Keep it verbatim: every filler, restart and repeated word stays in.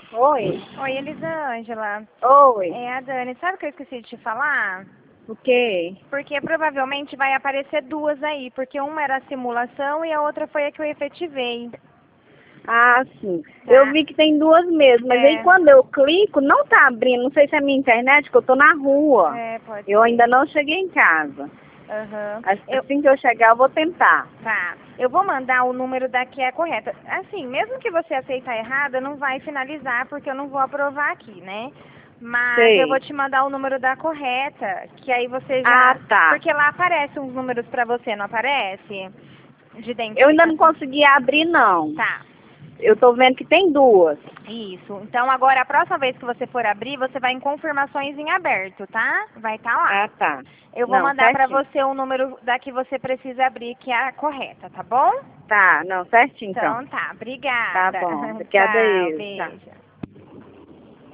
Oi. Oi, Elisângela. Oi. É a Dani. Sabe o que eu esqueci de te falar? O quê? Porque provavelmente vai aparecer duas aí, porque uma era a simulação e a outra foi a que eu efetivei. Ah, sim. Tá. Eu vi que tem duas mesmo, mas aí É. quando eu clico, não tá abrindo. Não sei se é minha internet, que eu tô na rua. É, pode Eu ser. ainda não cheguei em casa. Aham. Assim Eu... que eu chegar, eu vou tentar. Tá. Eu vou mandar o número da que é correta. Assim, mesmo que você aceitar errada, não vai finalizar, porque eu não vou aprovar aqui, né? Mas eu Sei. vou te mandar o número da correta, que aí você já... Ah, tá. Porque lá aparecem uns números pra você, não aparece? De Eu ainda não identificação. consegui abrir, não. Tá. Eu tô vendo que tem duas. Isso. Então agora a próxima vez que você for abrir, você vai em confirmações em aberto, tá? Vai estar lá. Ah, tá. Eu vou Não, mandar pra certinho. você o número da que você precisa abrir, que é a correta, tá bom? Tá, não, certinho então. Então tá. Tá Obrigada. bom. Obrigada Tchau. eu. Tchau. Beijo.